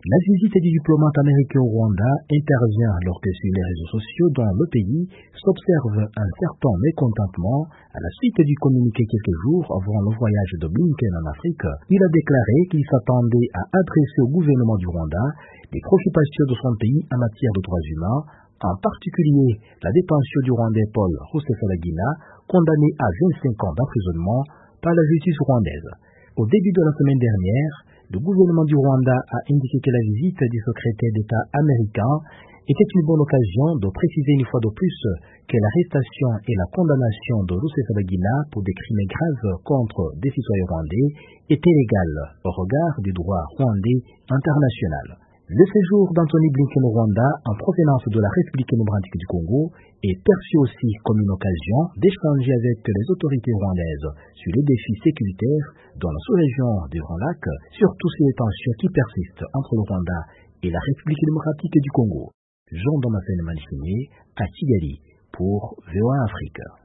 La visite du diplomate américain au Rwanda intervient alors que sur les réseaux sociaux dans le pays s'observe un certain mécontentement à la suite du communiqué quelques jours avant le voyage de Blinken en Afrique. Il a déclaré qu'il s'attendait à adresser au gouvernement du Rwanda les préoccupations de son pays en matière de droits humains, en particulier la détention du Rwandais Paul Rusesabagina, condamné à 25 ans d'emprisonnement par la justice rwandaise. Au début de la semaine dernière, le gouvernement du Rwanda a indiqué que la visite du secrétaire d'État américain était une bonne occasion de préciser une fois de plus que l'arrestation et la condamnation de Rusesabagina pour des crimes graves contre des citoyens rwandais étaient légales au regard du droit rwandais international. Le séjour d'Anthony Blinken au Rwanda en provenance de la République démocratique du Congo est perçu aussi comme une occasion d'échanger avec les autorités rwandaises sur les défis sécuritaires dans la sous-région du Grand Lac, surtout sur les tensions qui persistent entre le Rwanda et la République démocratique du Congo. Jean Damascène Manchinier à Kigali pour VOA Afrique.